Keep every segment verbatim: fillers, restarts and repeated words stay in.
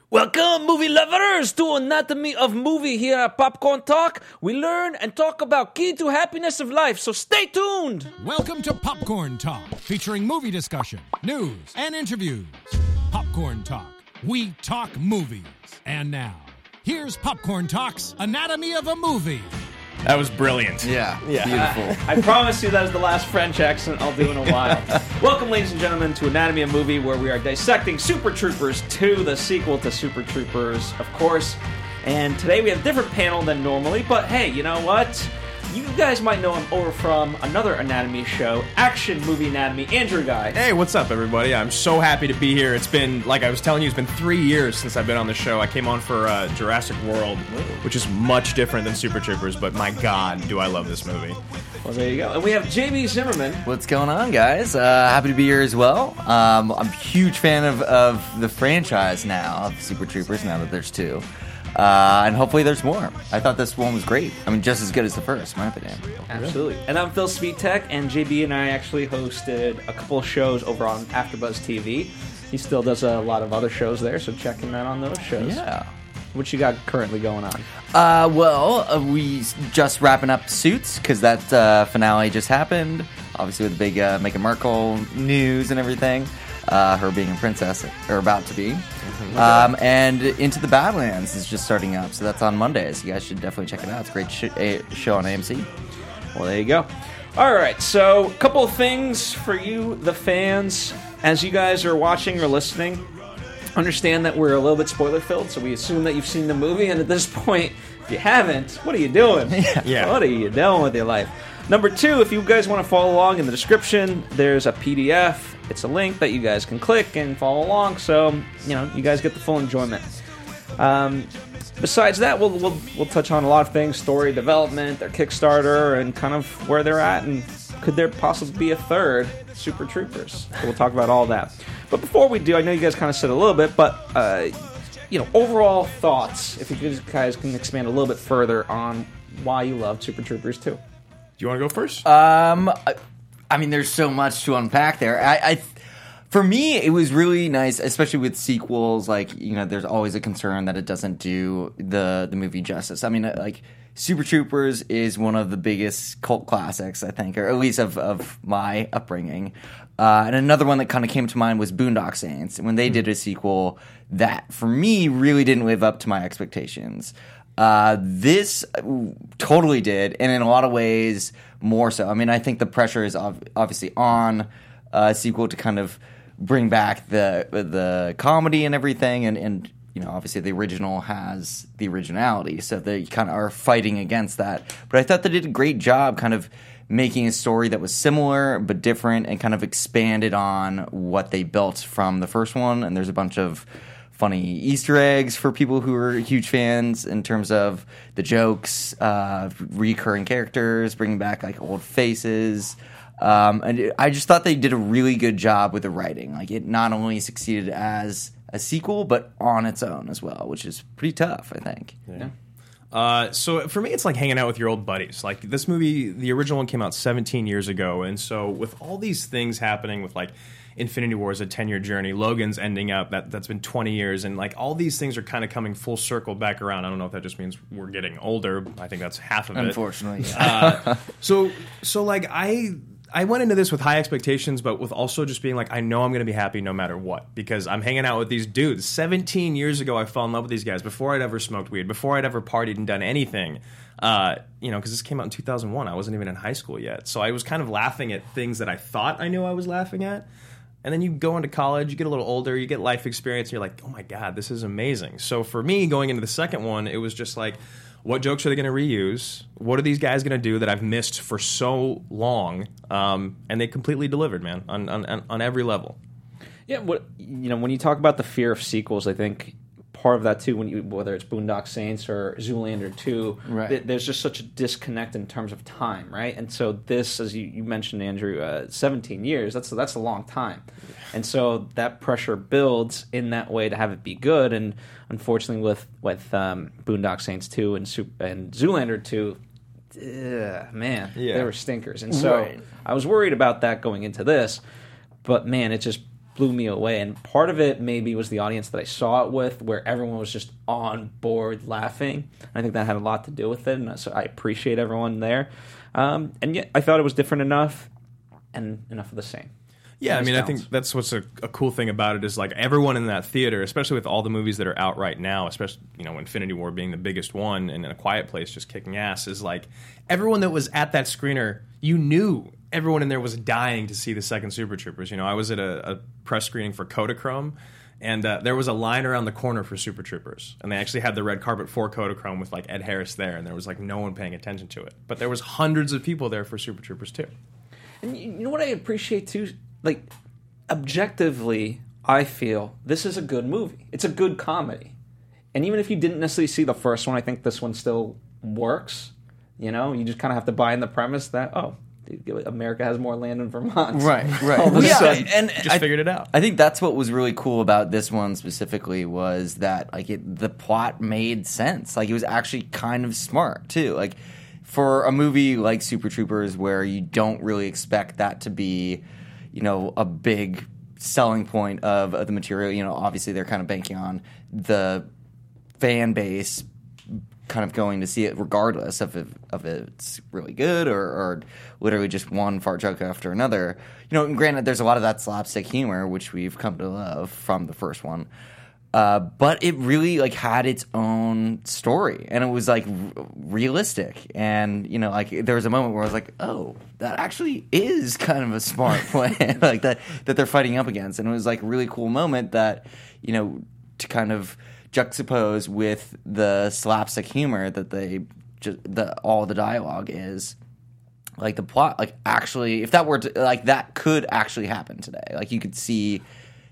Welcome, movie lovers, to Anatomy of Movie here at Popcorn Talk. We learn and talk about key to happiness of life, so stay tuned. Welcome to Popcorn Talk, featuring movie discussion, news, and interviews. Popcorn Talk, we talk movies. And now, here's Popcorn Talk's Anatomy of a Movie. That was brilliant. Yeah, Yeah. beautiful. I, I promise you that is the last French accent I'll do in a while. Welcome, ladies and gentlemen, to Anatomy of Movie, where we are dissecting Super Troopers two, the sequel to Super Troopers, of course. And today we have a different panel than normally, but hey, you know what? You guys might know him over from another Anatomy show, Action Movie Anatomy, Andrew Guy. Hey, what's up, everybody? I'm so happy to be here. It's been, like I was telling you, it's been three years since I've been on the show. I came on for uh, Jurassic World, which is much different than Super Troopers, but my God, do I love this movie. Well, there you go. And we have J B Zimmerman. What's going on, guys? Uh, happy to be here as well. Um, I'm a huge fan of, of the franchise now, of Super Troopers, now that there's two. Uh, and hopefully there's more. I thought this one was great. I mean, just as good as the first, in my opinion. Absolutely. And I'm Phil Svitek, and J B and I actually hosted a couple of shows over on AfterBuzz T V. He still does a lot of other shows there, so check him out on those shows. Yeah. What you got currently going on? Uh, well, uh, we just wrapping up Suits, because that uh, finale just happened. Obviously with the big uh, Meghan Markle news and everything. Uh, her being a princess, or about to be. Um, and Into the Badlands is just starting up, so that's on Mondays. You guys should definitely check it out. It's a great sh- a- show on A M C. Well, there you go. All right, so a couple of things for you, the fans. As you guys are watching or listening, understand that we're a little bit spoiler-filled, so we assume that you've seen the movie, and at this point, if you haven't, what are you doing? Yeah. What are you doing with your life? Number two, if you guys want to follow along in the description, there's a P D F. It's a link that you guys can click and follow along, so, you know, you guys get the full enjoyment. Um, besides that, we'll, we'll we'll touch on a lot of things, story development, their Kickstarter, and kind of where they're at, and could there possibly be a third Super Troopers? So we'll talk about all that. But before we do, I know you guys kind of said a little bit, but, uh, you know, overall thoughts, if you guys can expand a little bit further on why you love Super Troopers two. Do you want to go first? Um, I, I mean, there's so much to unpack there. I, I, for me, it was really nice, especially with sequels. Like, you know, there's always a concern that it doesn't do the the movie justice. I mean, like, Super Troopers is one of the biggest cult classics, I think, or at least of of my upbringing. Uh, and another one that kind of came to mind was Boondock Saints. And when they did a sequel, that for me really didn't live up to my expectations. Uh, this totally did, and in a lot of ways more so. I mean, I think the pressure is ov- obviously on a sequel to kind of bring back the the comedy and everything, and, and you know, obviously the original has the originality, so they kind of are fighting against that. But I thought they did a great job kind of making a story that was similar but different and kind of expanded on what they built from the first one, and there's a bunch of funny Easter eggs for people who are huge fans in terms of the jokes, uh, recurring characters, bringing back like old faces. Um, and it, I just thought they did a really good job with the writing. Like, it not only succeeded as a sequel, but on its own as well, which is pretty tough, I think. Yeah. Uh, so for me, it's like hanging out with your old buddies. Like, this movie, the original one came out seventeen years ago, and so with all these things happening with, like, Infinity War is a ten-year journey. Logan's ending up. That, that's been twenty years. And, like, all these things are kind of coming full circle back around. I don't know if that just means we're getting older. I think that's half of it. Unfortunately. uh, so, so like, I... I went into this with high expectations, but with also just being like, I know I'm going to be happy no matter what, because I'm hanging out with these dudes. seventeen years ago, I fell in love with these guys before I'd ever smoked weed, before I'd ever partied and done anything. Uh, you know, because this came out in two thousand one. I wasn't even in high school yet. So I was kind of laughing at things that I thought I knew I was laughing at. And then you go into college, you get a little older, you get life experience, and you're like, oh my God, this is amazing. So for me, going into the second one, it was just like, what jokes are they going to reuse? What are these guys going to do that I've missed for so long? Um, and they completely delivered, man, on, on on every level. Yeah, what you know, when you talk about the fear of sequels, I think part of that too, when you, whether it's Boondock Saints or Zoolander two, right. th- there's just such a disconnect in terms of time, right? And so this, as you, you mentioned, Andrew, uh, seventeen years, that's, that's a long time. And so that pressure builds in that way to have it be good, and unfortunately with, with um, Boondock Saints two and, Super, and Zoolander two, ugh, man, yeah. they were stinkers. And so right. I was worried about that going into this, but man, it just blew me away. And part of it maybe was the audience that I saw it with, where everyone was just on board laughing. I think that had a lot to do with it, and so I appreciate everyone there. Um, and yet, I thought it was different enough, and enough of the same. Yeah, I mean, I Counts. think that's what's a, a cool thing about it is like everyone in that theater, especially with all the movies that are out right now, especially, you know, Infinity War being the biggest one and A Quiet Place just kicking ass, is like everyone that was at that screener, you knew everyone in there was dying to see the second Super Troopers. You know, I was at a, a press screening for Kodachrome, and uh, there was a line around the corner for Super Troopers, and they actually had the red carpet for Kodachrome with like Ed Harris there, and there was like no one paying attention to it. But there was hundreds of people there for Super Troopers too. And you know what I appreciate too? Like, objectively, I feel this is a good movie. It's a good comedy. And even if you didn't necessarily see the first one, I think this one still works. You know, you just kind of have to buy in the premise that, oh, America has more land in Vermont. Right, right. All of a yeah, sudden, and Just I, figured it out. I think that's what was really cool about this one specifically was that like it, the plot made sense. Like it was actually kind of smart too. Like for a movie like Super Troopers where you don't really expect that to be, you know, a big selling point of, of the material. You know, obviously they're kind of banking on the fan base kind of going to see it regardless of if, of if it's really good or, or literally just one fart joke after another. You know, and granted, there's a lot of that slapstick humor, which we've come to love from the first one. Uh, but it really like had its own story, and it was like r- realistic. And you know, like there was a moment where I was like, "Oh, that actually is kind of a smart plan, like that that they're fighting up against." And it was like a really cool moment that you know to kind of juxtapose with the slapstick humor that they just the all the dialogue is. Like the plot, like actually, if that were to, like that could actually happen today. Like you could see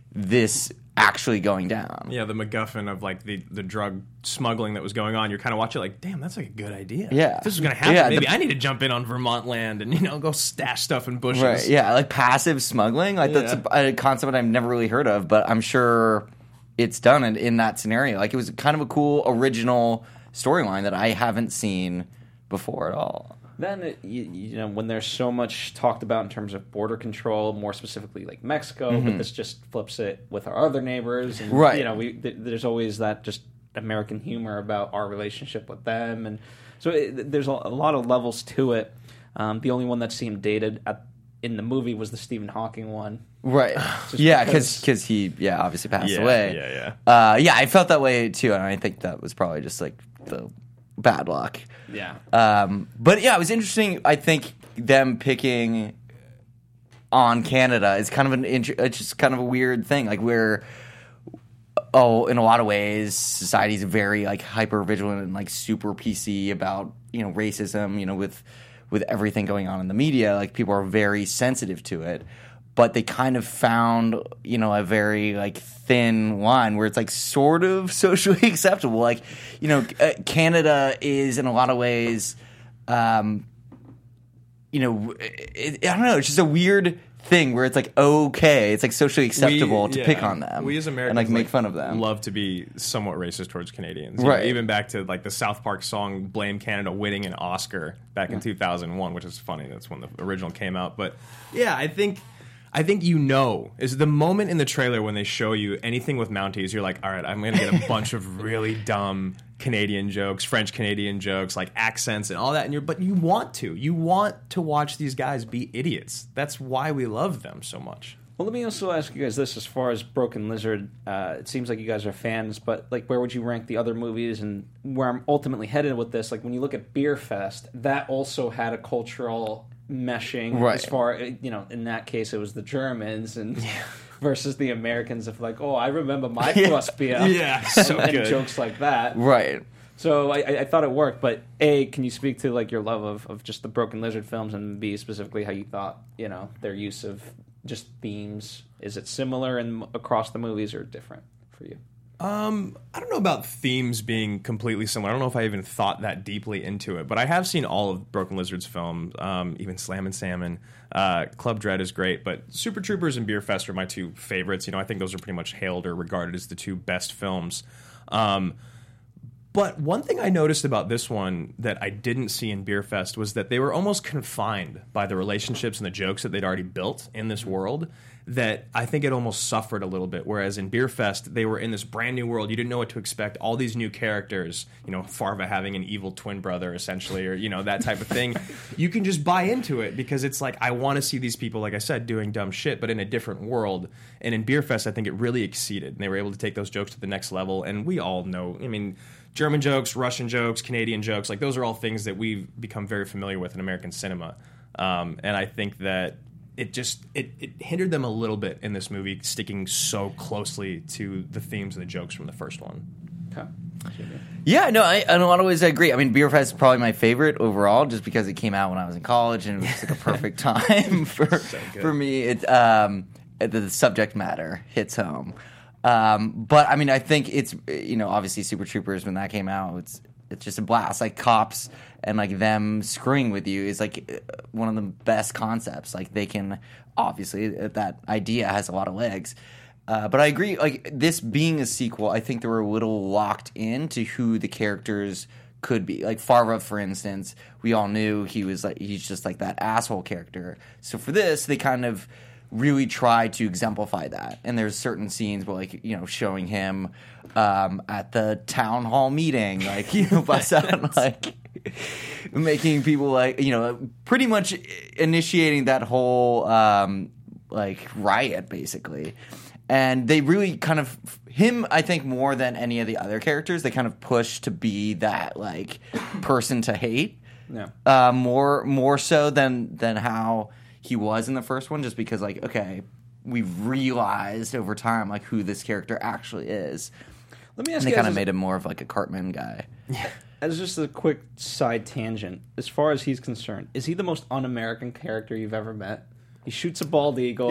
this actually going down. Yeah, the MacGuffin of like the, the drug smuggling that was going on. You're kind of watching like, damn, that's like a good idea. Yeah. If this is going to happen, Yeah, maybe the- I need to jump in on Vermont land and, you know, go stash stuff in bushes. Right, yeah, like passive smuggling. Like that's a, a concept I've never really heard of, but I'm sure it's done in, in that scenario. Like it was kind of a cool original storyline that I haven't seen before at all. Then, it, you, you know, when there's so much talked about in terms of border control, more specifically like Mexico, Mm-hmm. but this just flips it with our other neighbors. And, Right. You know, we th- there's always that just American humor about our relationship with them. And so it, there's a, a lot of levels to it. Um, the only one that seemed dated at, in the movie was the Stephen Hawking one. Right. Just yeah, because- because he, yeah, obviously passed Yeah, away. yeah, yeah. Uh, yeah, I felt that way too, and I think that was probably just like the bad luck. Yeah. Um, but yeah, it was interesting. I think them picking on Canada is kind of an int- it's just kind of a weird thing. Like we're oh, in a lot of ways, society's very like hyper vigilant and like super P C about you know racism. You know with with everything going on in the media, like people are very sensitive to it. But they kind of found, you know, a very like thin line where it's like sort of socially acceptable. Like, you know, uh, Canada is in a lot of ways, um, you know, it, I don't know. It's just a weird thing where it's like okay, it's like socially acceptable We- to yeah, pick on them. We as Americans and like make fun of them. Love to be somewhat racist towards Canadians, You Right. know, even back to like the South Park song "Blame Canada" winning an Oscar back in two thousand one, which is funny. That's when the original came out. But yeah, I think. I think you know is the moment in the trailer when they show you anything with Mounties. You're like, all right, I'm going to get a bunch of really dumb Canadian jokes, French Canadian jokes, like accents and all that. And you're, but you want to, you want to watch these guys be idiots. That's why we love them so much. Well, let me also ask you guys this: as far as Broken Lizard, uh, it seems like you guys are fans, but like, where would you rank the other movies? And where I'm ultimately headed with this, like when you look at Beer Fest, that also had a cultural meshing. Right. As far, you know, in that case, it was the Germans and versus the Americans. Of like, oh, I remember my first beer. Yeah, so and good. jokes like that. Right. So I, I thought it worked, but A, can you speak to like your love of, of just the Broken Lizard films, and B, specifically how you thought, you know, their use of just themes, is it similar in across the movies or different for you? Um, I don't know about themes being completely similar. I don't know if I even thought that deeply into it, but I have seen all of Broken Lizard's films, um, even Slam and Salmon. Uh, Club Dread is great, but Super Troopers and Beer Fest are my two favorites. You know, I think those are pretty much hailed or regarded as the two best films. Um, But one thing I noticed about this one that I didn't see in Beer Fest was that they were almost confined by the relationships and the jokes that they'd already built in this world. that I think it almost suffered a little bit. Whereas in Beer Fest, they were in this brand new world. You didn't know what to expect. All these new characters, you know, Farva having an evil twin brother, essentially, or, you know, that type of thing. You can just buy into it because it's like, I want to see these people, like I said, doing dumb shit, but in a different world. And in Beer Fest, I think it really exceeded. And they were able to take those jokes to the next level. And we all know, I mean, German jokes, Russian jokes, Canadian jokes, like those are all things that we've become very familiar with in American cinema. Um, and I think that it just it, it hindered them a little bit in this movie, sticking so closely to the themes and the jokes from the first one. Okay. Yeah, no, I, in a lot of ways I agree. I mean, Beer Fest is probably my favorite overall, just because it came out when I was in college and it was like a perfect time for So good. for me. It um, the subject matter hits home. Um, but I mean, I think it's, you know, obviously Super Troopers, when that came out, it's it's just a blast. Like cops and like them screwing with you is like one of the best concepts. Like they can, obviously that idea has a lot of legs. Uh, but I agree, like this being a sequel, I think they were a little locked into who the characters could be. Like Farva, for instance, we all knew he was like, he's just like that asshole character. So for this, they kind of really try to exemplify that. And there's certain scenes where, like, you know, showing him um, at the town hall meeting, like, you know, bust out, like, making people, like, you know, pretty much initiating that whole, um, like, riot, basically. And they really kind of, him, I think, more than any of the other characters, they kind of push to be that, like, person to hate. Yeah. Uh, more more so than than how he was in the first one, just because, like, okay, we've realized over time, like, who this character actually is. Let me ask And they you kind guys of as- made him more of, like, a Cartman guy. As just a quick side tangent, as far as he's concerned, is he the most un-American character you've ever met? He shoots a bald eagle.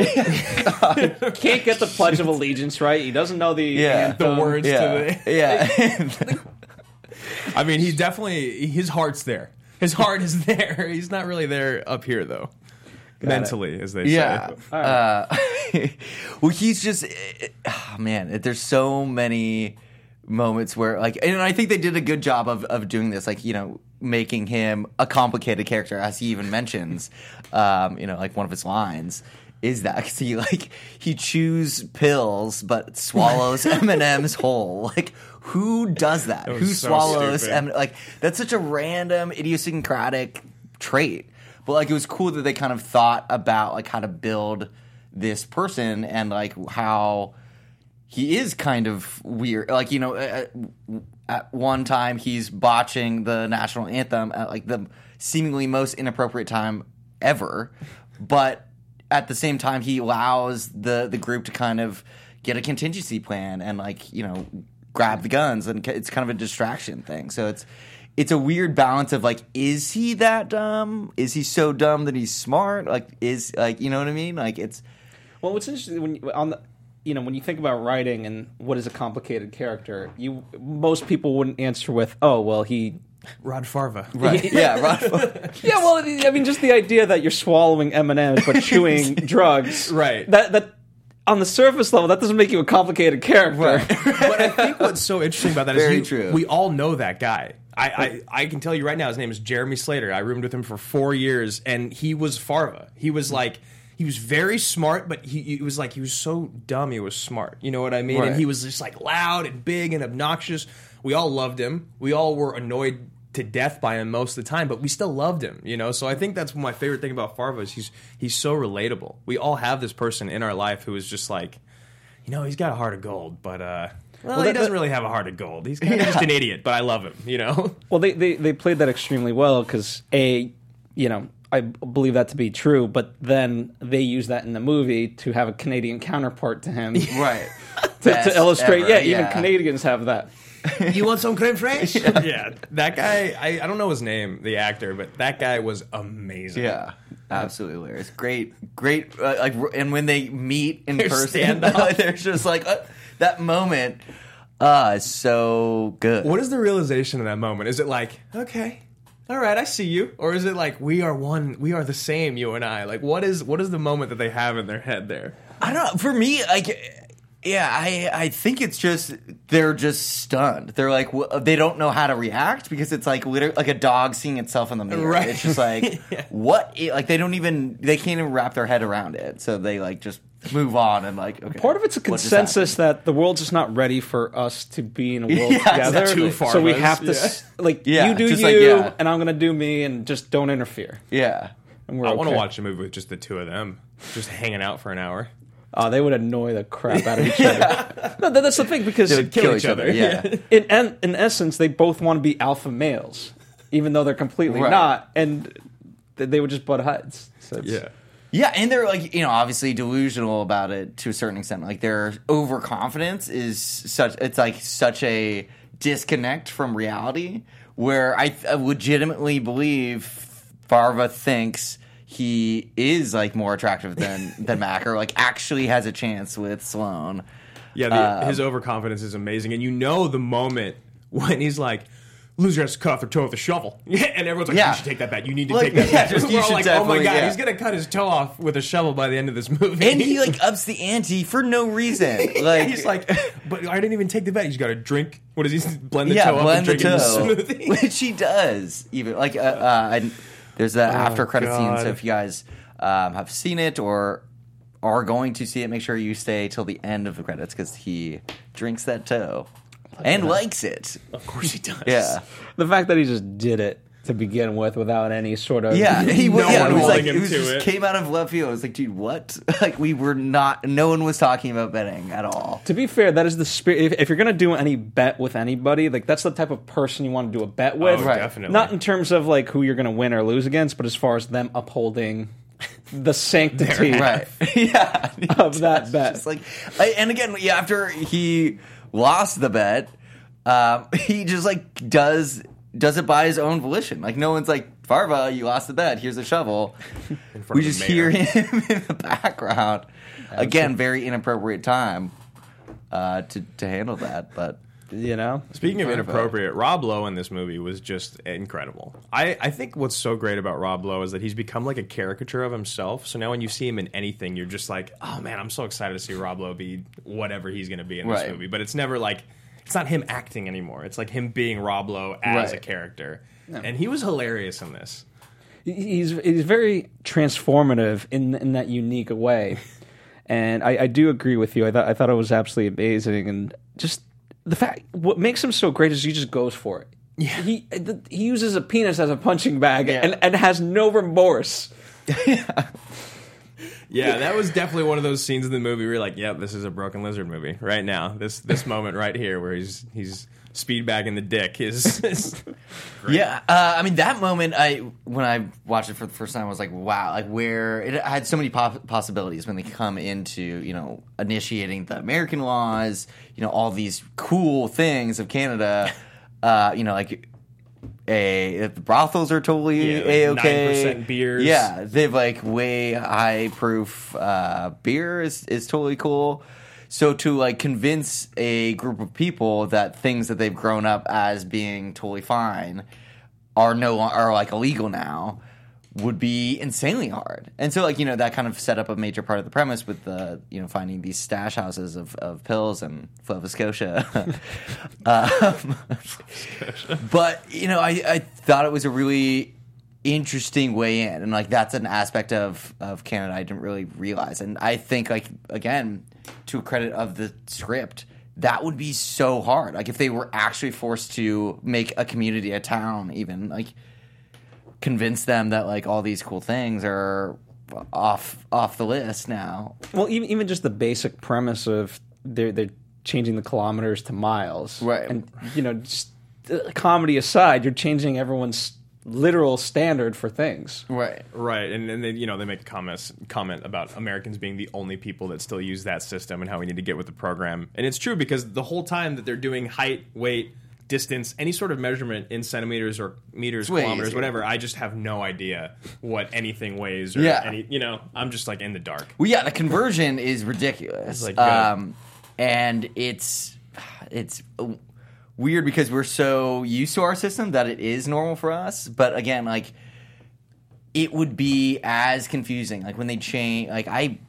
Can't get the Pledge of Allegiance right. He doesn't know the Yeah. anthem. The words Yeah. to the... Yeah. I mean, he's definitely, his heart's there. His heart is there. He's not really there up here, though. Mentally, as they Yeah. say. Uh, well, he's just, oh, man, there's so many moments where, like, and I think they did a good job of, of doing this, like, you know, making him a complicated character, as he even mentions, um, you know, like one of his lines is that, because he, like, he chews pills but swallows M and M's whole. Like, who does that? That was Who so swallows stupid. M? Like, that's such a random, idiosyncratic trait. But, like, it was cool that they kind of thought about, like, how to build this person and, like, how he is kind of weird. Like, you know, at, at one time he's botching the national anthem at, like, the seemingly most inappropriate time ever. But at the same time, he allows the, the group to kind of get a contingency plan and, like, you know, grab the guns. And it's kind of a distraction thing. So it's... It's a weird balance of, like, is he that dumb? Is he so dumb that he's smart? Like, is, like, you know what I mean? Like, it's... Well, what's interesting when you, on the, you know, when you think about writing and what is a complicated character, you most people wouldn't answer with, "Oh, well, he." Rod Farva. Right. Yeah, right. Yeah, well, I mean, just the idea that you're swallowing M and M's but chewing drugs, Right. That that on the surface level, that doesn't make you a complicated character. Right. But I think what's so interesting about that is Very you- true. we all know that guy. I, I, I can tell you right now, his name is Jeremy Slater. I roomed with him for four years, and he was Farva. He was like, he was very smart, but he, he was like, he was so dumb he was smart. You know what I mean? Right. And he was just like loud and big and obnoxious. We all loved him. We all were annoyed to death by him most of the time, but we still loved him, you know? So I think that's my favorite thing about Farva is he's, he's so relatable. We all have this person in our life who is just like, you know, he's got a heart of gold, but, uh... Well, Well, he that- doesn't really have a heart of gold. He's kind of just an idiot, but I love him, you know? Well, they, they, they played that extremely well because, A, you know, I believe that to be true, but then they use that in the movie to have a Canadian counterpart to him to, Right. to Best illustrate, ever, yeah, even Canadians have that. You want some creme fraiche? Yeah. That guy, I, I don't know his name, the actor, but that guy was amazing. Yeah. Absolutely hilarious. Great, great. Uh, like, and when they meet in Their person, stand-up. there's just like uh, that moment. Ah, is so good. What is the realization of that moment? Is it like, okay, all right, I see you? Or is it like, we are one, we are the same, you and I? Like, what is what is the moment that they have in their head there? I don't know. For me, like, Yeah, I I think it's just they're just stunned. They're like w- they don't know how to react because it's like literally like a dog seeing itself in the mirror. Right. It's just like Yeah. what? It, like they don't even they can't even wrap their head around it. So they like just move on and like okay. Part of it's a what just consensus happened? that the world's just not ready for us to be in a world Yeah, it's together. too far so we of us. have to, Yeah. s like, Yeah, you do just you, like, yeah. and I'm going to do me, and just don't interfere. Yeah. And we're I want to okay. watch a movie with just the two of them, just hanging out for an hour. Oh, they would annoy the crap out of each other. No, that, that's the thing, because They would kill, each other. Yeah. in, in in essence, they both want to be alpha males, even though they're completely Right. not, and th- they would just butt heads. So it's, Yeah. Yeah, and they're like, you know, obviously delusional about it to a certain extent. Like their overconfidence is such it's like such a disconnect from reality where I, I legitimately believe Farva thinks he is like more attractive than than Mac or like actually has a chance with Sloane. Yeah, the, Uh, his overconfidence is amazing, and you know the moment when he's like, "Loser has to cut off their toe with a shovel," and everyone's like, Yeah. "You should take that bet. You need to Like, take that yeah, bet." just- you We're all should like, "Oh my definitely- god, yeah. he's gonna cut his toe off with a shovel by the end of this movie." And he like ups the ante for no reason. Like he's like, "But I didn't even take the bet. He's got to drink. What does he blend the yeah, toe up blend and the drink it toe, in the smoothie?" which he does. Even like uh, uh, and there's the after credit scene. God. So if you guys um, have seen it or are going to see it, make sure you stay till the end of the credits because he drinks that toe and likes it. Of course he does. Yeah, The fact that he just did it to begin with without any sort of yeah. He, No yeah, one it was holding like him it was to just it. came out of left field. I was like, dude, what? Like we were not. No one was talking about betting at all. To be fair, that is the spirit. If, if you're going to do any bet with anybody, like that's the type of person you want to do a bet with. Oh, Right. definitely. Not in terms of like who you're going to win or lose against, but as far as them upholding the sanctity Right. yeah. of that bet. Just like, I- and again, yeah, after he lost the bet, um, he just like does does it by his own volition. Like no one's like, Farva, you lost the bet. Here's a shovel. In front We of the just mayor. hear him in the background. Again, very inappropriate time uh, to to handle that, but. You know, Speaking of Farva. inappropriate, Rob Lowe in this movie was just incredible. I, I think what's so great about Rob Lowe is that he's become like a caricature of himself. So now when you see him in anything, you're just like, oh man, I'm so excited to see Rob Lowe be whatever he's going to be in this Right. movie. But it's never like, it's not him acting anymore. It's like him being Rob Lowe as Right. a character. And he was hilarious in this. he's he's very transformative in in that unique way, and I, I do agree with you. I thought I thought it was absolutely amazing, and just the fact what makes him so great is he just goes for it. Yeah, he he uses a penis as a punching bag Yeah. and and has no remorse. Yeah, that was definitely one of those scenes in the movie where you're like, yep, this is a Broken Lizard movie right now. This this moment right here where he's he's speed bagging the dick is, is Yeah, uh, I mean that moment. I when I watched it for the first time, I was like, "Wow!" Like where it had so many po- possibilities when they come into you know initiating the American laws, you know all these cool things of Canada. Uh, you know, like a the brothels are totally Yeah, like a okay. nine percent beers. Yeah, they've like way high proof uh, beer is is totally cool. So to like convince a group of people that things that they've grown up as being totally fine are no lo- are like illegal now would be insanely hard. And so like you know that kind of set up a major part of the premise with the you know finding these stash houses of, of pills in Nova Scotia. um, but you know I, I thought it was a really interesting way in, and like that's an aspect of of Canada I didn't really realize. And I think like again to a credit of the script, that would be so hard. Like if they were actually forced to make a community, a town, even like convince them that like all these cool things are off off the list now. Well, even even just the basic premise of they're they're changing the kilometers to miles, Right. And you know, just uh, comedy aside, you're changing everyone's literal standard for things. Right. right. And then they, you know they make a comment comment about Americans being the only people that still use that system and how we need to get with the program. And it's true because the whole time that they're doing height, weight, distance, any sort of measurement in centimeters or meters, It's way kilometers, easier. whatever, I just have no idea what anything weighs or Yeah. any. You know, I'm just like in the dark. Well, yeah, the conversion is ridiculous. It's like, good. um, and it's it's weird because we're so used to our system that it is normal for us. But again, like it would be as confusing. Like when they change, like I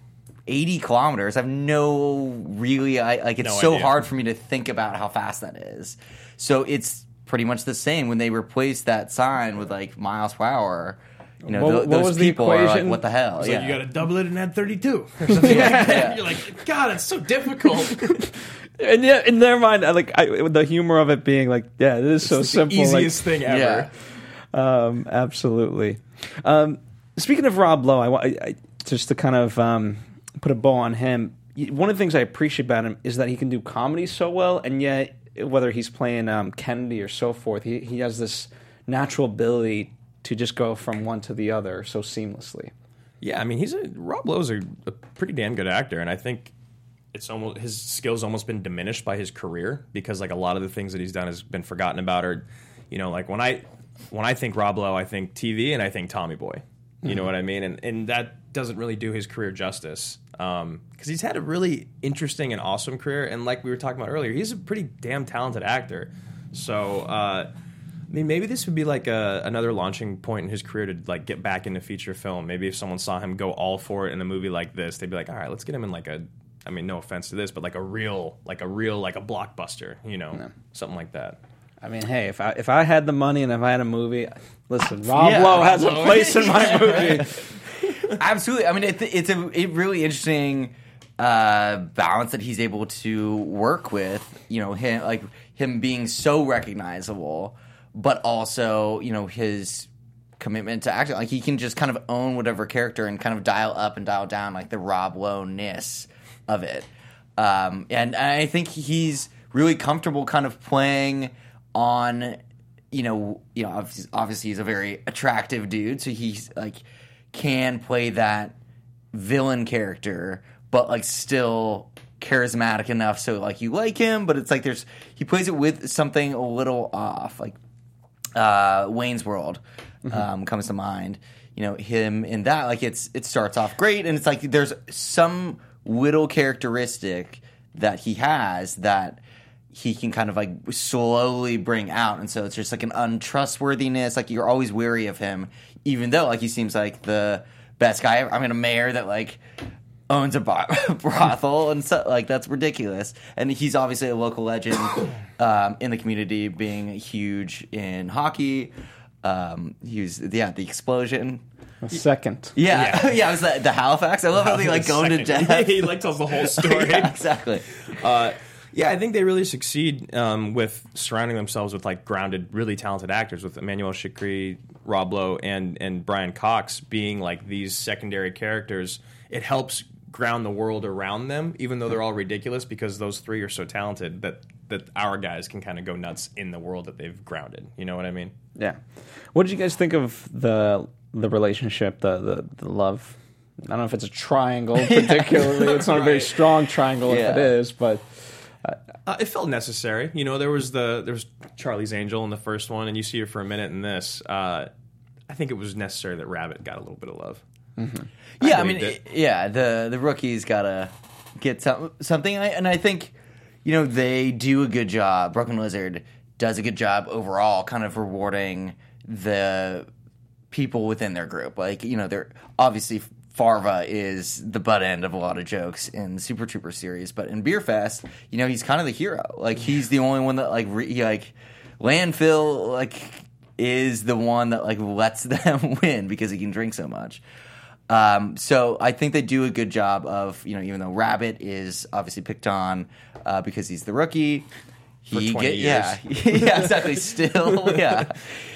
eighty kilometers. I have no really, I, like, it's No so idea. hard for me to think about how fast that is. So it's pretty much the same when they replace that sign with like miles per hour. You know, What- tho- what those was the people are like, equation? what the hell? It's yeah. like you got to double it and add thirty-two. Or something like that. You're like, God, it's so difficult. And yeah, in their mind, I like I, the humor of it being like, yeah, it is so It's simple. the like- easiest thing ever. Yeah. Um, absolutely. Um, speaking of Rob Lowe, I, wa- I, I just to kind of um, put a bow on him. y- One of the things I appreciate about him is that he can do comedy so well, and yet whether he's playing um, Kennedy or so forth, he he has this natural ability to just go from one to the other so seamlessly. Yeah, I mean, he's a Rob Lowe's a, a pretty damn good actor, and I think it's almost his skills almost been diminished by his career because like a lot of the things that he's done has been forgotten about, or you know, like when I when I think Rob Lowe, I think T V and I think Tommy Boy. You know what I mean? And and that doesn't really do his career justice because um, he's had a really interesting and awesome career, and like we were talking about earlier, he's a pretty damn talented actor. So. Uh, I mean, maybe this would be like a, another launching point in his career to like get back into feature film. Maybe if someone saw him go all for it in a movie like this, they'd be like, "All right, let's get him in like a." I mean, no offense to this, but like a real, like a real, like a blockbuster. You know, Yeah. something like that. I mean, hey, if I if I had the money and if I had a movie, listen, Rob Yeah, Lowe Rob has a Lowe. place in my movie. Absolutely. I mean, it, it's a it really interesting uh, balance that he's able to work with. You know, him like him being so recognizable, but also you know his commitment to acting. Like he can just kind of own whatever character and kind of dial up and dial down like the Rob Lowe-ness of it. Um, and I think he's really comfortable kind of playing on. You know, you know. Obviously, obviously, he's a very attractive dude, so he's like can play that villain character, but like still charismatic enough so like you like him. But it's like there's he plays it with something a little off, like uh, Wayne's World um, comes to mind. You know, him in that like it's it starts off great, and it's like there's some little characteristic that he has that he can kind of like slowly bring out, and so it's just like an untrustworthiness. Like you're always wary of him, even though like he seems like the best guy ever. I mean, a mayor that like owns a bar- brothel and so like that's ridiculous. And he's obviously a local legend um, in the community, being huge in hockey. Um, he was yeah the explosion. A second. Yeah, yeah, yeah it was the, the Halifax. I love how they like go into Second. depth. he like tells the whole story. Yeah, exactly. Uh, yeah, I think they really succeed um, with surrounding themselves with like grounded, really talented actors. With Emmanuel Shikri, Rob Lowe, and and Brian Cox being like these secondary characters, it helps ground the world around them, even though they're all ridiculous. Because those three are so talented that that our guys can kind of go nuts in the world that they've grounded. You know what I mean? Yeah. What did you guys think of the the relationship, the the, the love? I don't know if it's a triangle particularly. It's not a very Right. strong triangle Yeah. if it is, but Uh, it felt necessary. You know, there was the there was Charlie's Angel in the first one, and you see her for a minute in this. Uh, I think it was necessary that Rabbit got a little bit of love. Yeah, I mean, believed it. yeah, the the rookies gotta get some, something, I, and I think you know they do a good job. Broken Lizard does a good job overall, kind of rewarding the people within their group. Like you know, they're obviously Farva is the butt end of a lot of jokes in the Super Trooper series, but in Beer Fest, you know, he's kind of the hero. Like he's the only one that like re, he, like Landfill like is the one that like lets them win because he can drink so much. Um, so I think they do a good job of, you know, even though Rabbit is obviously picked on uh, because he's the rookie. He twenty yeah, yeah, exactly. Still, yeah.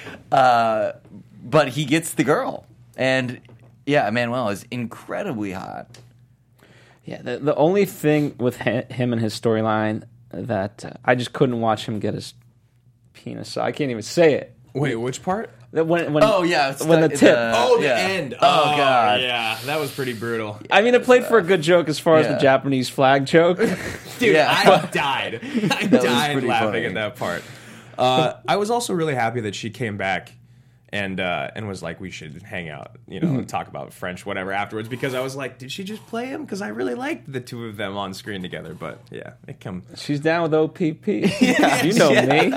Uh, but he gets the girl, and yeah, Manuel is incredibly hot. yeah, the, the only thing with hi- him and his storyline that uh, I just couldn't watch him get his penis. I can't even say it. Wait, which part? That When, when, Oh yeah, it's when the the- tip. the- Oh, the yeah. end. Oh, God. yeah, that was pretty brutal. I mean, it played for a good joke as far as Yeah. the Japanese flag joke. Dude, Yeah. I died. I was died pretty laughing funny. at that part. Uh, I was also really happy that she came back and uh, and was like, we should hang out, you know, and talk about French, whatever, afterwards. Because I was like, did she just play him? Because I really liked the two of them on screen together. But yeah, it come. She's down with O P P. You know me.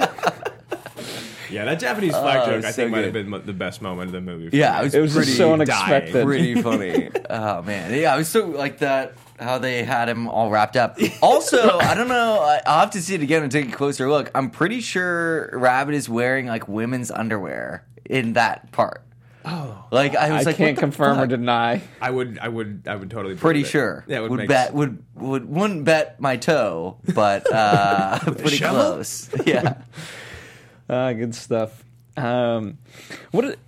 Yeah, that Japanese flag Oh, joke I so think might have good. been mo- the best moment of the movie. for Yeah, me. it was, It was pretty just so unexpected. dying. pretty funny. Oh man, yeah, it was so like that. how they had him all wrapped up. Also, I don't know. I- I'll have to see it again and take a closer look. I'm pretty sure Rabbit is wearing like women's underwear in that part. Oh, like I was I like, can't what the confirm or fuck? deny. I would, I would, I would totally. Pretty believe it. sure. Yeah, it would, would make bet would would wouldn't bet my toe, but uh, pretty shovel? close. Yeah. Ah, good stuff. Um, what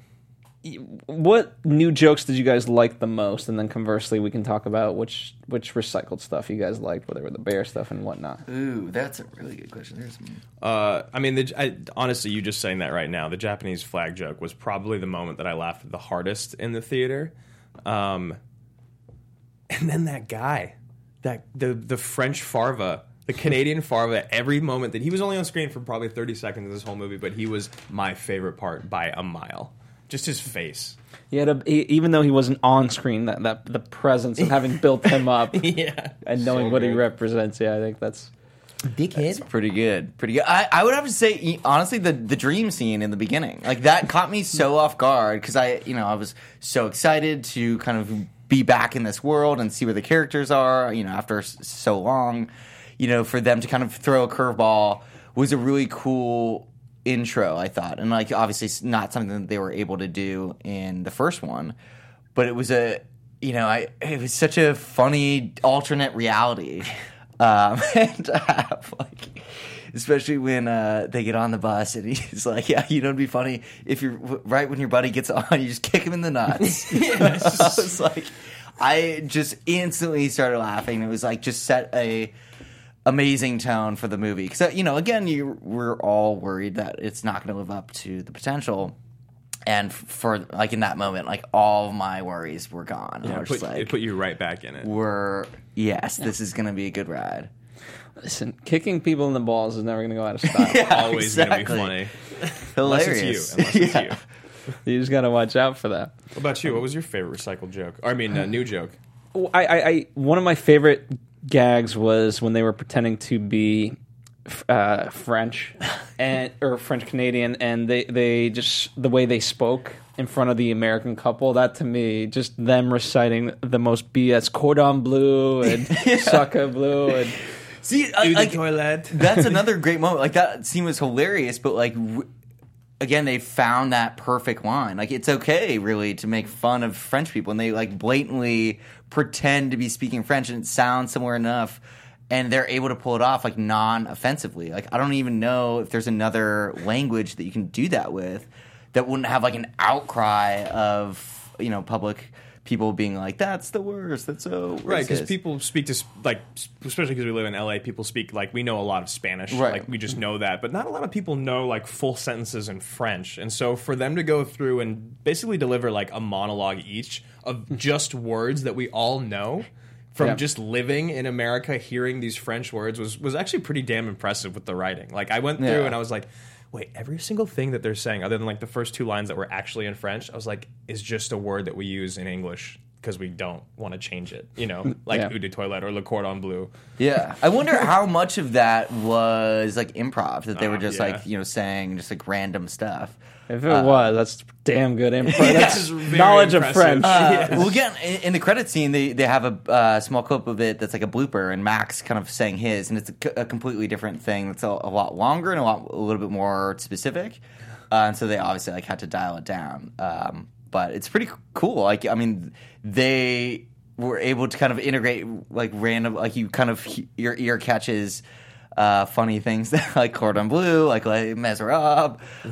what new jokes did you guys like the most? And then conversely, we can talk about which which recycled stuff you guys liked, whether it were the bear stuff and whatnot. Ooh, that's a really good question. There's some... Uh, I mean, the, I, honestly, you just saying that right now, the Japanese flag joke was probably the moment that I laughed the hardest in the theater. Um, and then that guy, that the the French Farva, the Canadian Farva, every moment that he was only on screen for probably thirty seconds of this whole movie, but he was my favorite part by a mile. Just his face. He had a, he, even though he wasn't on screen, that, that the presence of having built him up Yeah. and knowing So what he good. represents. Yeah, I think that's It's pretty good. Pretty good. I, I would have to say, honestly, the, the dream scene in the beginning, like that caught me so off guard because I, you know, I was so excited to kind of be back in this world and see where the characters are, you know, after s- so long, you know, for them to kind of throw a curveball was a really cool intro, I thought. And like, obviously it's not something that they were able to do in the first one, but it was a, you know, I, it was such a funny alternate reality. Um, and to have, like, especially when uh, they get on the bus and he's like, yeah, you know, it'd be funny if you're right when your buddy gets on, you just kick him in the nuts. I was like, I just instantly started laughing. It was like, just set a amazing tone for the movie. Because, you know, again, you we're all worried that it's not going to live up to the potential. And for, like, in that moment, like, all of my worries were gone. Yeah, I it, was put, just like, it put you right back in it. we're, yes, this is going to be a good ride. listen. Kicking people in the balls is never going to go out of style. Yeah, Always exactly. going to be funny. Hilarious. Unless it's you. Unless it's Yeah. you. You just got to watch out for that. What about you? What was your favorite recycled joke? Or, I mean, uh, new joke. I, I, I one of my favorite gags was when they were pretending to be uh, French and or French Canadian, and they, they just the way they spoke in front of the American couple. That to me, just them reciting the most B S cordon bleu and sacre bleu and See, I, Do the like, toilet. that's another great moment. Like, that scene was hilarious, but, like, r- again, they found that perfect line. Like, it's okay, really, to make fun of French people, and they, like, blatantly pretend to be speaking French, and it sounds similar enough, and they're able to pull it off, like, non-offensively. Like, I don't even know if there's another language that you can do that with that wouldn't have, like, an outcry of, you know, public people being like, that's the worst, that's so racist. Right, because people speak to, like, especially because we live in L A, people speak, like, we know a lot of Spanish. Right. Like, we just know that. But not a lot of people know, like, full sentences in French. And so for them to go through and basically deliver, like, a monologue each of just words that we all know from Yeah. just living in America, hearing these French words was, was actually pretty damn impressive with the writing. Like, I went through Yeah. and I was like, wait, every single thing that they're saying, other than, like, the first two lines that were actually in French, I was like, is just a word that we use in English because we don't want to change it, you know? Like, Yeah. eau de toilette or le cordon bleu. Yeah, I wonder how much of that was like improv that they Uh, were just yeah. like, you know, saying just like random stuff. if it was, that's damn good improv. That's very knowledge of impressive. French. Uh, Well, again, in, in the credit scene, they they have a uh, small clip of it that's like a blooper, and Max kind of saying his, and it's a, c- a completely different thing that's a, a lot longer and a lot a little bit more specific, uh, and so they obviously like had to dial it down. Um, but it's pretty c- cool. Like, I mean, they were able to kind of integrate like random, like you kind of your ear catches. Uh, funny things like cordon bleu, like Les Miserables,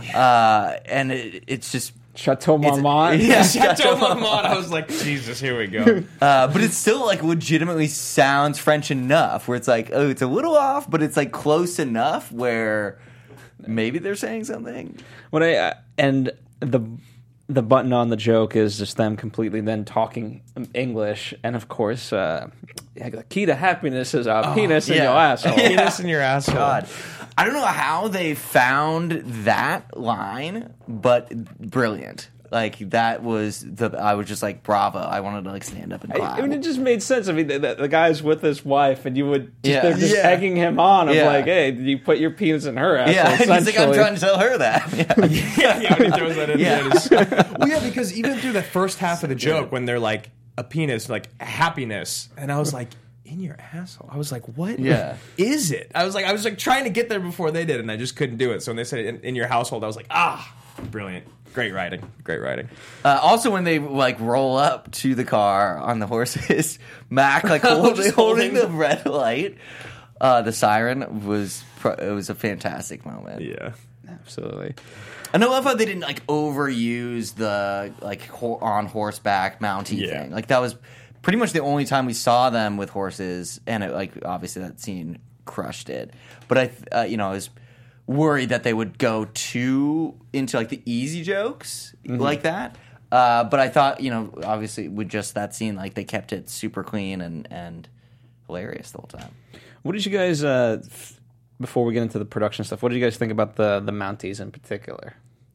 uh, and it, it's just Chateau it's- Marmont. yeah, Chateau Marmont, I was like, Jesus, here we go. Uh, but it still like legitimately sounds French enough where it's like, oh, it's a little off, but it's like close enough where maybe they're saying something. What I uh, and the the button on the joke is just them completely then talking English, and of course, uh, the key to happiness is a penis in yeah. your asshole. Penis in your asshole. God, I don't know how they found that line, but brilliant. Like that was the. I was just like, bravo! I wanted to like stand up and clap. I mean, it just made sense. I mean, the, the, the guy's with his wife, and you would just, Yeah. they're just Yeah. egging him on of Yeah. like, hey, you put your penis in her asshole. yeah, and he's like, I'm essentially. trying to tell her that. Yeah. yeah, yeah, when he throws that in Yeah. there. it's- Well, yeah, because even through the first half of the joke, when they're like, a penis, like, happiness, and I was like, in your asshole. I was like, what Yeah. is it? I was like, I was like trying to get there before they did, and I just couldn't do it. So when they said in, in your household, I was like, ah, brilliant. Great writing. Great writing. Uh, also, when they like roll up to the car on the horses, Mac like hold, Just holding holding- the red light, uh, the siren was pro- it was a fantastic moment. Yeah. Absolutely. And I love how they didn't like overuse the like ho- on horseback mountie Yeah. thing. Like that was pretty much the only time we saw them with horses, and it, like obviously that scene crushed it. But I, uh, you know, I was worried that they would go too into like the easy jokes Mm-hmm. like that. Uh, but I thought, you know, obviously with just that scene, like they kept it super clean and and hilarious the whole time. What did you guys, uh, f- before we get into the production stuff, what did you guys think about the, the Mounties in particular?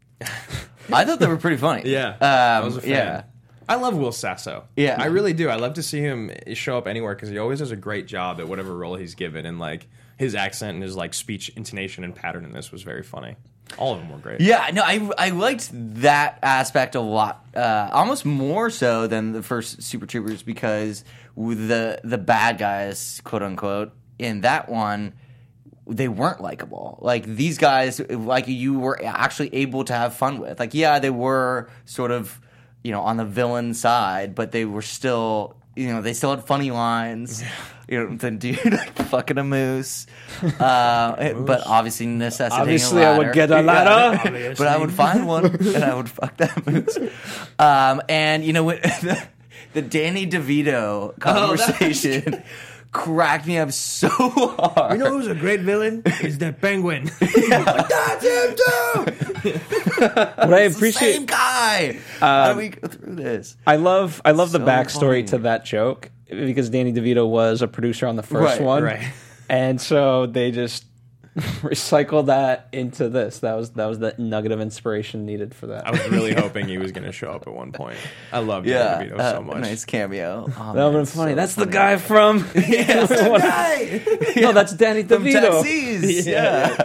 I thought they were pretty funny. Yeah. um, I was a fan. yeah. I love Will Sasso. Yeah. I really do. I love to see him show up anywhere because he always does a great job at whatever role he's given, and like his accent and his like speech intonation and pattern in this was very funny. All of them were great. Yeah, no, I I liked that aspect a lot, uh, almost more so than the first Super Troopers, because with the the bad guys, quote unquote, in that one, they weren't likable. Like these guys, like you were actually able to have fun with. Like, yeah, they were sort of, you know, on the villain side, but they were still, you know, they still had funny lines. You know, the dude like fucking a moose, uh, but obviously necessitating Obviously, a I ladder. would get a ladder. Yeah. But I would find one and I would fuck that moose. Um, and you know what? The, the Danny DeVito conversation cracked me up so hard. You know who's a great villain? Is that Penguin. That's him too. What I Same appreciate, guy. How do we go through this? I love, I love the So backstory funny. to that joke because Danny DeVito was a producer on the first Right, one, right. and so they just recycled that into this. That was that was the nugget of inspiration needed for that. I was really hoping he was going to show up at one point. I love Yeah, Danny DeVito uh, so much. nice cameo. Oh, that would have man, been funny. so That's the guy from. Yeah, that's the guy. No, that's Danny From DeVito. Taxis. Yeah.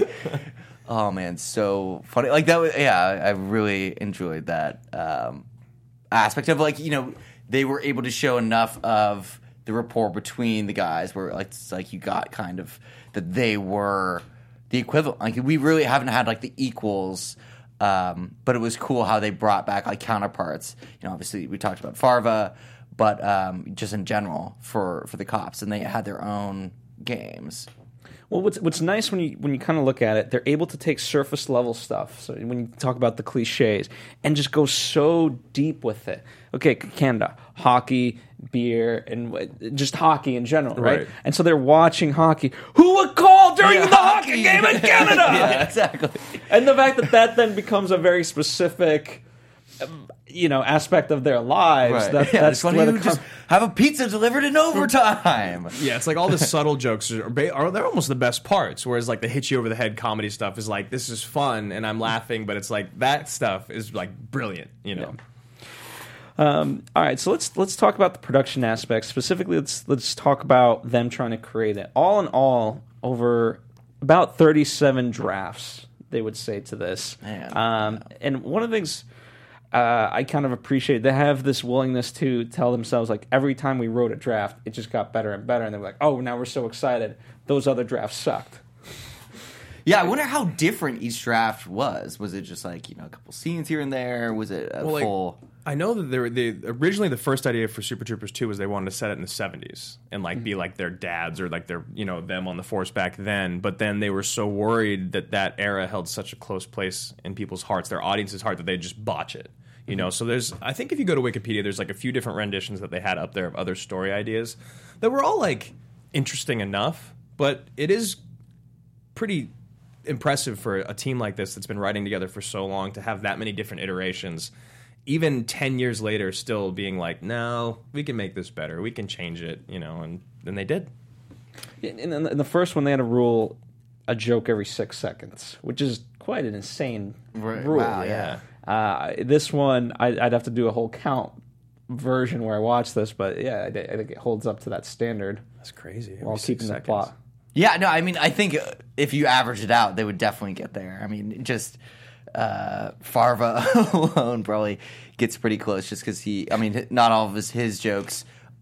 Oh man, so funny. Like that was yeah, I really enjoyed that um, aspect of like, you know, they were able to show enough of the rapport between the guys where like it's like you got kind of that they were the equivalent. Like we really haven't had like the equals, um, but it was cool how they brought back like counterparts. You know, obviously we talked about Farva, but um, just in general for for the cops, and they had their own games. Well, what's what's nice when you when you kind of look at it, they're able to take surface level stuff. So when you talk about the cliches and just go so deep with it. Okay, Canada, hockey, beer, and w- just hockey in general, right? Right. And so they're watching hockey. Who would call during Yeah, the hockey game in Canada? Yeah, exactly. And the fact that that then becomes a very specific, um, you know, aspect of their lives. Right. That, Yeah, that's just want where you the just com- have a pizza delivered in overtime. Yeah, it's like all the subtle jokes are, ba- are they're almost the best parts. Whereas like the hit you over the head comedy stuff is like this is fun and I'm laughing, but it's like that stuff is like brilliant. You know. Um, all right, so let's let's talk about the production aspects. Specifically, let's let's talk about them trying to create it. All in all, over about thirty-seven drafts, they would say to this. Man. Um, and one of the things uh, I kind of appreciate, they have this willingness to tell themselves, like, every time we wrote a draft, it just got better and better. And they're like, oh, now we're so excited. Those other drafts sucked. Yeah, I wonder how different each draft was. Was it just like, you know, a couple scenes here and there? Was it a Well, like, full... I know that they were, they originally the first idea for Super Troopers two was they wanted to set it in the seventies and like be like their dads or like their you know them on the force back then. But then they were so worried that that era held such a close place in people's hearts, their audience's heart, that they just botch it. You know, so there's I think if you go to Wikipedia, there's like a few different renditions that they had up there of other story ideas that were all like interesting enough, but it is pretty impressive for a team like this that's been writing together for so long to have that many different iterations. Even ten years later, still being like, no, we can make this better. We can change it, you know, and then they did. In, in, in the first one, they had a rule, a joke every six seconds, which is quite an insane Right. rule. Wow, yeah. Uh, this one, I, I'd have to do a whole count version where I watch this, but yeah, I, I think it holds up to that standard That's crazy. Every while six keeping the seconds. plot. Yeah, no, I mean, I think uh, if you average it out, they would definitely get there. I mean, just uh, Farva alone probably gets pretty close just because he, I mean, not all of his, his jokes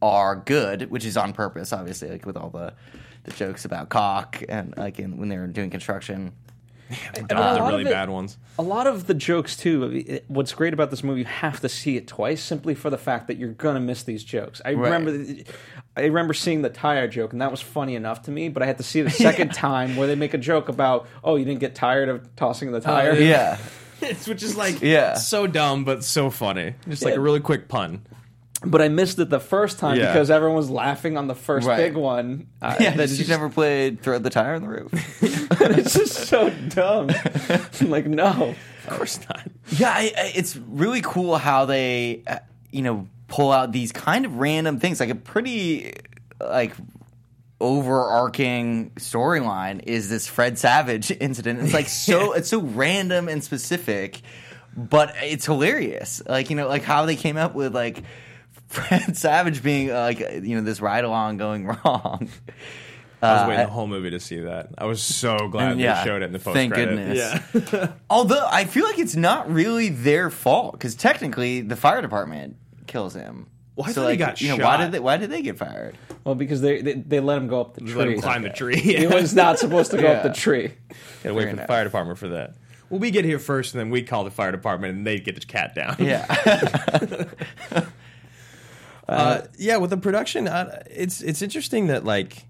are good, which is on purpose, obviously, like with all the, the jokes about cock and like in, when they were doing construction. And the a lot really of it- bad ones. A lot of the jokes too. it- What's great about this movie, you have to see it twice, simply for the fact that you're gonna miss these jokes. I Right. remember, I remember seeing the tire joke, and that was funny enough to me. But I had to see it a second time where they make a joke about, oh, you didn't get tired of tossing the tire. Yeah. It's, which is like Yeah. so dumb but so funny. Just like Yeah. a really quick pun. But I missed it the first time Yeah. because everyone was laughing on the first Right. big one. Uh, Yeah, that you just- never played Throw the Tire on the Roof. it's just so dumb. I'm like, no. Of course not. Yeah, I, I, it's really cool how they, uh, you know, pull out these kind of random things. Like a pretty, like, overarching storyline is this Fred Savage incident. It's like so, it's so random and specific, but it's hilarious. Like, you know, like how they came up with like Fred Savage being uh, like, you know, this ride along going wrong. I was Uh, waiting the whole movie to see that. I was so glad Yeah, they showed it in the post thank credit. goodness. Yeah. Although I feel like it's not really their fault because technically the fire department kills him. Well, I so thought he like, got you know, why shot. did they why did they get fired? Well, because they they, they let him go up the tree. You let him climb the tree. He Yeah. was not supposed to go up Yeah. the tree. Gotta wait Fair for the enough. fire department for that. Well, we get here first, and then we call the fire department, and they get the cat down. Yeah. Uh, yeah, with the production, uh, it's it's interesting that like,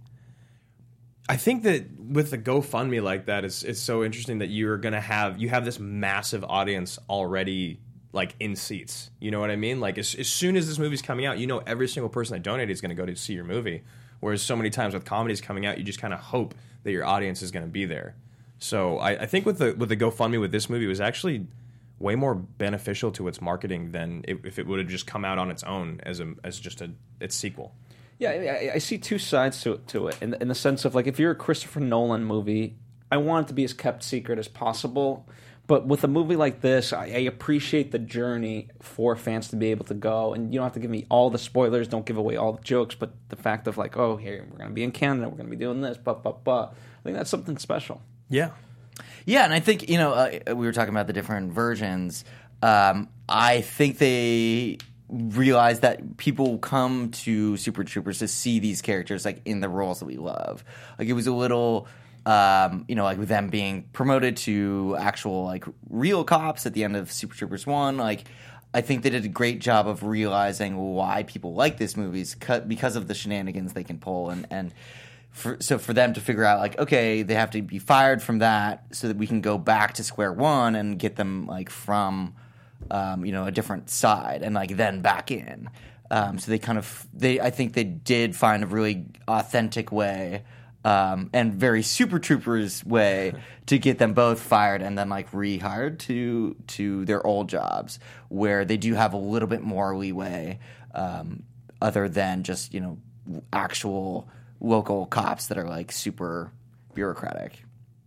I think that with the GoFundMe like that, it's it's so interesting that you're gonna have you have this massive audience already like in seats. You know what I mean? Like as, as soon as this movie's coming out, you know every single person that donated is gonna go to see your movie. Whereas so many times with comedies coming out, you just kind of hope that your audience is gonna be there. So I, I think with the with the GoFundMe with this movie, it was actually way more beneficial to its marketing than if, if it would have just come out on its own as a as just a its sequel. Yeah, I, I see two sides to it, to it in, in the sense of like if you're a Christopher Nolan movie, I want it to be as kept secret as possible. But with a movie like this, I, I appreciate the journey for fans to be able to go, and you don't have to give me all the spoilers. Don't give away all the jokes, but the fact of like, oh, here we're going to be in Canada, we're going to be doing this, but but but I think that's something special. Yeah. Yeah, and I think, you know, uh, we were talking about the different versions. Um, I think they realized that people come to Super Troopers to see these characters like in the roles that we love. Like it was a little, um, you know, like with them being promoted to actual like real cops at the end of Super Troopers one. Like I think they did a great job of realizing why people like this movie because of the shenanigans they can pull and and. For, so for them to figure out, like, okay, they have to be fired from that so that we can go back to square one and get them, like, from, um, you know, a different side and, like, then back in. Um, so they kind of, they I think they did find a really authentic way um, and very Super Troopers way to get them both fired and then, like, rehired to, to their old jobs where they do have a little bit more leeway um, other than just, you know, actual local cops that are like super bureaucratic.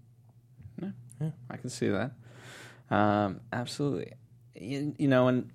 Yeah, yeah, I can see that. Um, absolutely. You, you know, and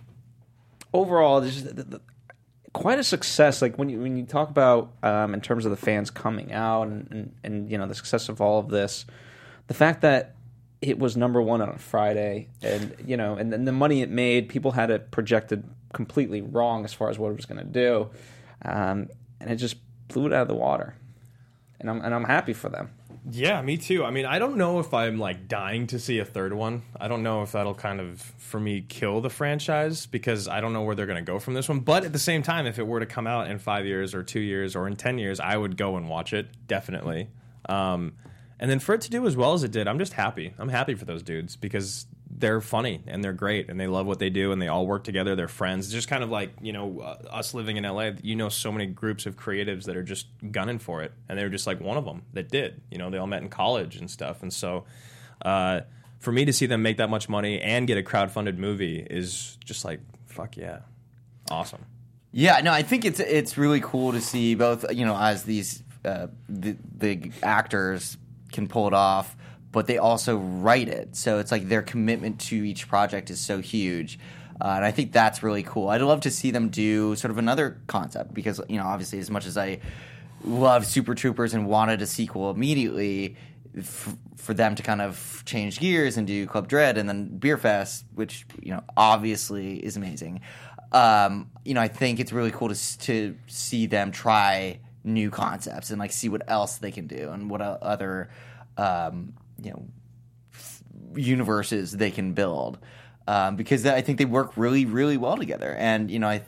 overall, there's the, the, quite a success. Like when you when you talk about um, in terms of the fans coming out and, and and you know the success of all of this, the fact that it was number one on a Friday, and you know, and then the money it made, people had it projected completely wrong as far as what it was going to do, um, and it just blew it out of the water, and I'm and I'm happy for them. Yeah, me too. I mean, I don't know if I'm like dying to see a third one. I don't know if that'll kind of, for me, kill the franchise because I don't know where they're going to go from this one. But at the same time, if it were to come out in five years or two years or in ten years, I would go and watch it, definitely. Um, and then for it to do as well as it did, I'm just happy. I'm happy for those dudes because they're funny and they're great and they love what they do and they all work together. They're friends. It's just kind of like, you know, uh, us living in L A, you know, so many groups of creatives that are just gunning for it. And they were just like one of them that did. You know, they all met in college and stuff. And so uh, for me to see them make that much money and get a crowdfunded movie is just like, fuck yeah. Awesome. Yeah, no, I think it's it's really cool to see both, you know, as these uh, the, the actors can pull it off, but they also write it. So it's like their commitment to each project is so huge. Uh, and I think that's really cool. I'd love to see them do sort of another concept because, you know, obviously as much as I love Super Troopers and wanted a sequel immediately, f- for them to kind of change gears and do Club Dread and then Beer Fest, which, you know, obviously is amazing. um, you know, I think it's really cool to s- to see them try new concepts and like see what else they can do and what o- other um, you know f- universes they can build. Um, because I think they work really, really well together, and you know, I,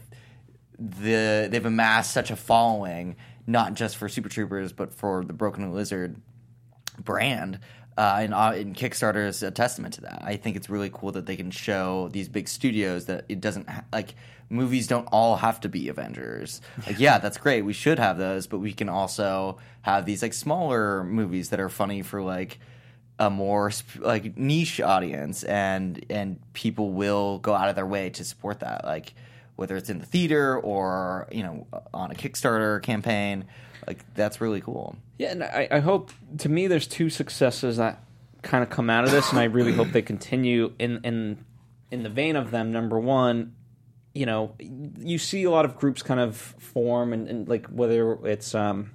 the they've amassed such a following, not just for Super Troopers, but for the Broken Lizard brand. Uh, and, uh, and Kickstarter is a testament to that. I think it's really cool that they can show these big studios that it doesn't ha- like movies don't all have to be Avengers. Like, yeah, that's great. We should have those, but we can also have these like smaller movies that are funny for like a more sp- like niche audience, and and people will go out of their way to support that, like whether it's in the theater or you know on a Kickstarter campaign. Like that's really cool. Yeah, and I, I hope, to me, there's two successes that kind of come out of this, and I really hope they continue in in in the vein of them. Number one, you know, you see a lot of groups kind of form, and, and like whether it's um,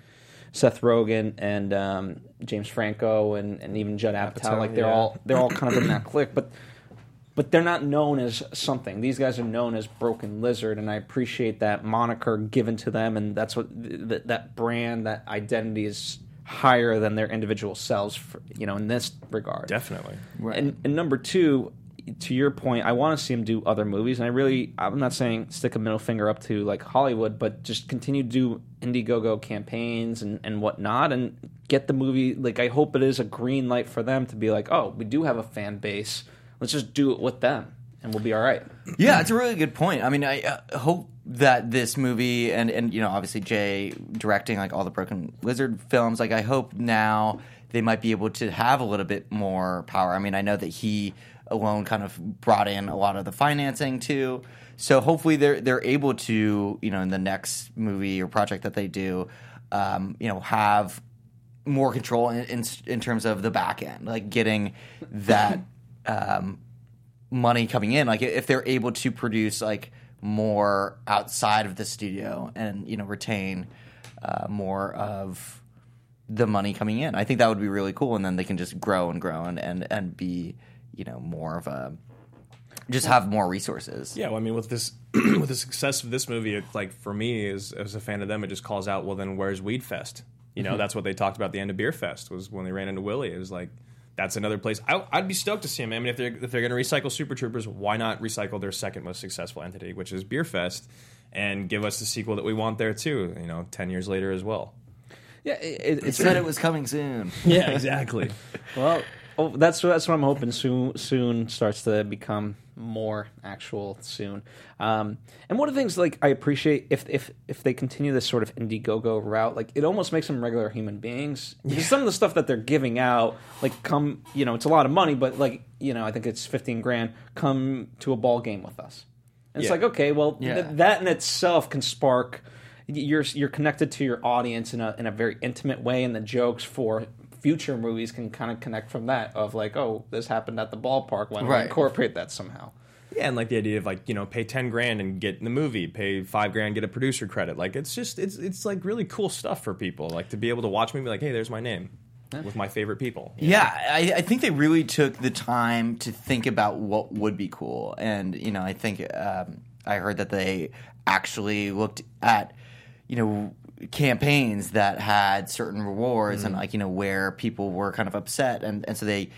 Seth Rogen and um, James Franco and, and even Judd Apatow, Apatow, like they're yeah. all- all they're all kind of in that clique, but. But they're not known as something. These guys are known as Broken Lizard, and I appreciate that moniker given to them, and that's what th- that brand, that identity is higher than their individual selves, for, you know, in this regard. Definitely. Right. And, and number two, to your point, I want to see them do other movies, and I really, I'm not saying stick a middle finger up to like Hollywood, but just continue to do Indiegogo campaigns and, and whatnot, and get the movie. Like, I hope it is a green light for them to be like, oh, we do have a fan base. Let's just do it with them, and we'll be all right. Yeah, it's a really good point. I mean, I uh, hope that this movie and, and you know, obviously Jay directing like all the Broken Lizard films, like I hope now they might be able to have a little bit more power. I mean, I know that he alone kind of brought in a lot of the financing too. So hopefully they're they're able to, you know, in the next movie or project that they do, um, you know, have more control in, in in terms of the back end, like getting that Um, money coming in, like if they're able to produce like more outside of the studio and you know retain uh, more of the money coming in, I think that would be really cool. And then they can just grow and grow and and, and be you know more of a just have more resources. Yeah, well, I mean, with this, with the success of this movie, it, like for me as as a fan of them, it just calls out. Well, then where's Weed Fest? You know, that's what they talked about at the end of Beer Fest was when they ran into Willie. It was like. That's another place. I, I'd be stoked to see them. I mean, if they're if they're going to recycle Super Troopers, why not recycle their second most successful entity, which is Beer Fest, and give us the sequel that we want there too? You know, ten years later as well. Yeah, it, It it's said it was coming soon. Yeah, exactly. well. Oh, that's that's what I'm hoping soon. Soon starts to become more actual soon. Um, and one of the things like I appreciate if if if they continue this sort of Indiegogo route, like it almost makes them regular human beings. Because some of the stuff that they're giving out, like come, you know, it's a lot of money, but like you know, I think it's fifteen grand. Come to a ball game with us. And it's Yeah. like okay, well, Yeah. th- that in itself can spark. You're you're connected to your audience in a in a very intimate way, and the jokes for future movies can kind of connect from that of like, oh, this happened at the ballpark. Why don't we Right. incorporate that somehow? Yeah, and like the idea of like you know pay ten grand and get in the movie, pay five grand get a producer credit. Like it's just it's it's like really cool stuff for people. Like to be able to watch me and be like, hey, there's my name with my favorite people. Yeah, I, I think they really took the time to think about what would be cool, and you know, I think um, I heard that they actually looked at you know campaigns that had certain rewards and like you know where people were kind of upset, and and so they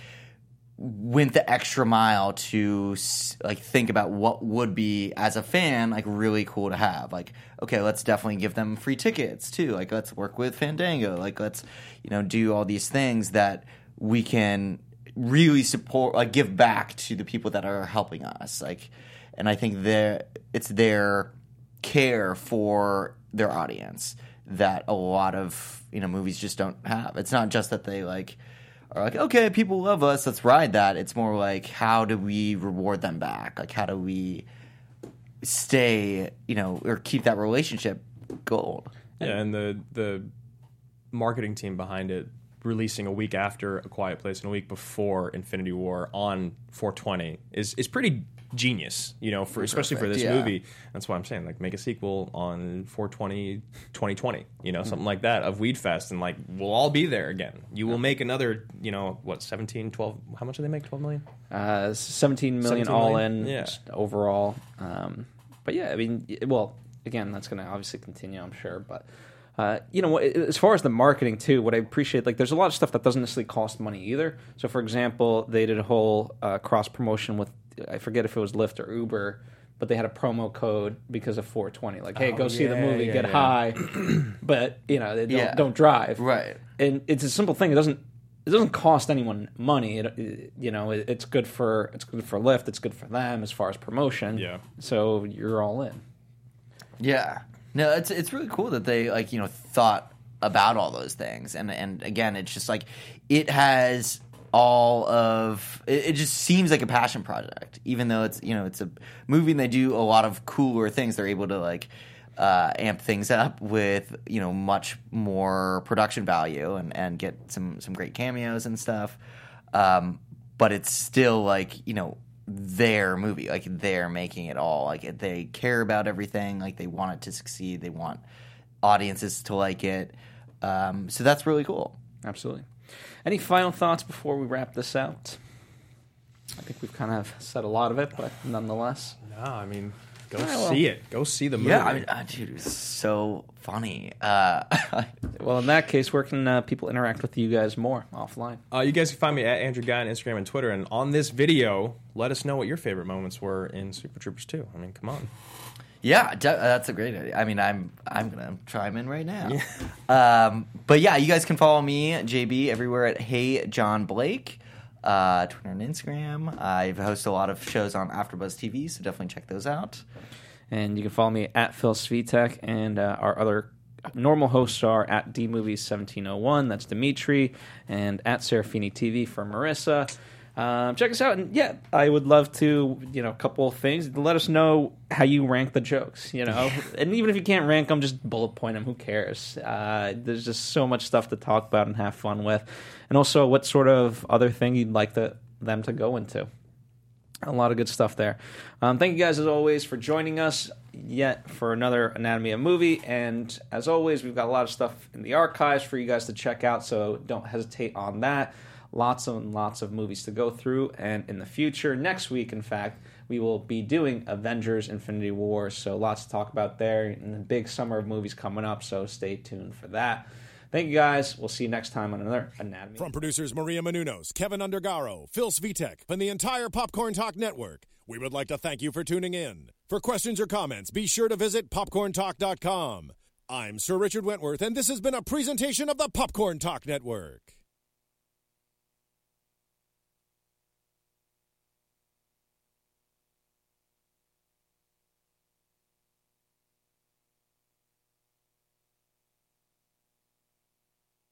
went the extra mile to like think about what would be as a fan like really cool to have. Like, okay, let's definitely give them free tickets too. Like, let's work with Fandango. Like, let's you know do all these things that we can really support, like give back to the people that are helping us. Like, and I think their it's their care for their audience that a lot of you know movies just don't have. It's not just that they like are like, okay, people love us, let's ride that. It's more like, how do we reward them back? Like, how do we stay, you know, or keep that relationship gold? Yeah, and the the marketing team behind it releasing a week after A Quiet Place and a week before Infinity War on four twenty is is pretty genius, you know, for especially for this Perfect, yeah. movie. That's why I'm saying, like, make a sequel on four twenty, twenty twenty, you know, something like that of Weed Fest, and like we'll all be there again. You will make another, you know, what, seventeen, twelve, how much do they make? twelve million? Uh, seventeen million seventeen all million? in Yeah. just overall. Um, but yeah, I mean, y- well, again, that's going to obviously continue, I'm sure. But uh, you know, as far as the marketing too, what I appreciate, like, there's a lot of stuff that doesn't necessarily cost money either. So, for example, they did a whole uh, cross promotion with, I forget if it was Lyft or Uber, but they had a promo code because of four twenty. Like, hey, Oh, go see the yeah, movie, yeah, get yeah. high, but you know, they don't, Yeah. don't drive. Right. And it's a simple thing. It doesn't it doesn't cost anyone money. It, it- you know, it, it's good for it's good for Lyft. It's good for them as far as promotion. Yeah. So you're all in. Yeah. No, it's it's really cool that they like, you know, thought about all those things. And and again, it's just like it has all of it, it just seems like a passion project. Even though it's, you know, it's a movie and they do a lot of cooler things. They're able to like uh, amp things up with, you know, much more production value and, and get some some great cameos and stuff. Um, but it's still like, you know, their movie, like they're making it all, like they care about everything, like they want it to succeed, they want audiences to like it, um, so that's really cool. Absolutely. Any final thoughts before we wrap this out? I think we've kind of said a lot of it, but nonetheless. No, I mean, go Yeah, well- see it. Go see the movie. Yeah, I mean, uh, dude, it was so funny. Uh, Well, in that case, where can uh, people interact with you guys more offline? Uh, you guys can find me at Andrew Guy on Instagram and Twitter. And on this video, let us know what your favorite moments were in Super Troopers two. I mean, come on. yeah, de- that's a great idea. I mean, I'm I'm gonna chime in right now. um, but yeah, you guys can follow me, J B, everywhere at Hey John Blake, uh, Twitter and Instagram. I host a lot of shows on AfterBuzz T V, so definitely check those out. And you can follow me at Phil Svitek, and uh, our other normal hosts are at D Movies seventeen oh one. That's Dimitri, and at Serafini T V for Marissa. Um, check us out, and yeah, I would love to, you know, a couple of things. Let us know how you rank the jokes, you know, and even if you can't rank them, just bullet point them. Who cares? Uh, there's just so much stuff to talk about and have fun with, and also what sort of other thing you'd like the, them to go into. A lot of good stuff there. Um, thank you guys, as always, for joining us yet for another Anatomy of a Movie. And as always, we've got a lot of stuff in the archives for you guys to check out, so don't hesitate on that. Lots and lots of movies to go through. And in the future, next week, in fact, we will be doing Avengers Infinity War. So lots to talk about there. And the big summer of movies coming up, so stay tuned for that. Thank you, guys. We'll see you next time on another Anatomy. From producers Maria Menounos, Kevin Undergaro, Phil Svitek, and the entire Popcorn Talk Network, we would like to thank you for tuning in. For questions or comments, be sure to visit popcorn talk dot com. I'm Sir Richard Wentworth, and this has been a presentation of the Popcorn Talk Network.